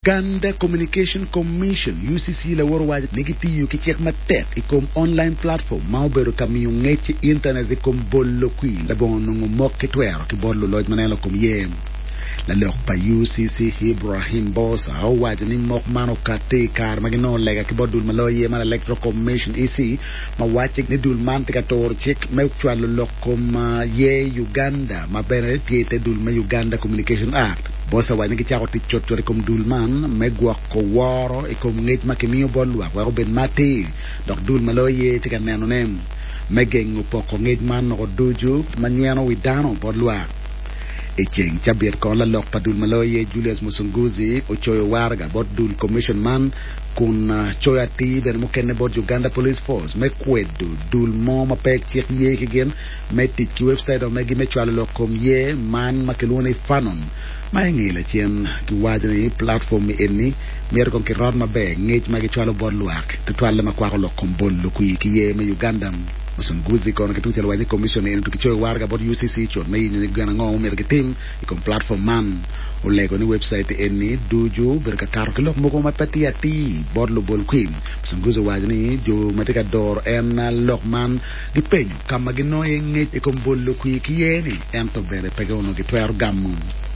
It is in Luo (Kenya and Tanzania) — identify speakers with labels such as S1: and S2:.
S1: Uganda Communication Commission UCC la worwaaj negiti ki ci matek ikom online platform mawberu kam yu ngeci internet ikom bollo qui la bon ngo mokki twer ki bollo loj manela kom yem la leur pa UCC Ibrahim Bosa awaj ni mok mano kate kar magino lega ki bodul malo yema electro commission ici ma wacce ni dul mante ka tor cek me twallo lokom ye Uganda ma bene tiete dul ma Uganda Communication Act Bosa wani ki tiako tichot chore kom dul man megwa ko woro e kom ngej makimiyo bolwa waro ben mate donc dul malo ye tika neno nem megeng poko ngej man no dojo manuano widano bolwa Echeng Chabir kon la lok padul maloye Julius Musunguzi o choyo warga bot dul commission man kun choya ti ben mo kenne bot Uganda Police Force me kwedu dul mo ma pek chek ye kigen metti ci website o megi me chwalo lokom ye man makelone fanon may ngi la cien ki wajani platform mi enni mer kon ki rod ma be ngej magi chwalo bot luak te twalla ma kwa lokom bol lu ki ye me Uganda Musunguzi kon ke tutel wani commission en to ki choyo warga bot UCC chon may ni gana ngo mer ke tim ikom platform man o lego ni website enni duju berka kar ko mo ko mapati ati borlo bol queen Musunguzi wajani jo matika dor en lok man di peñu kam gi noye ngej ikom bol lu ki yeni en to bere pegono gi twer gamu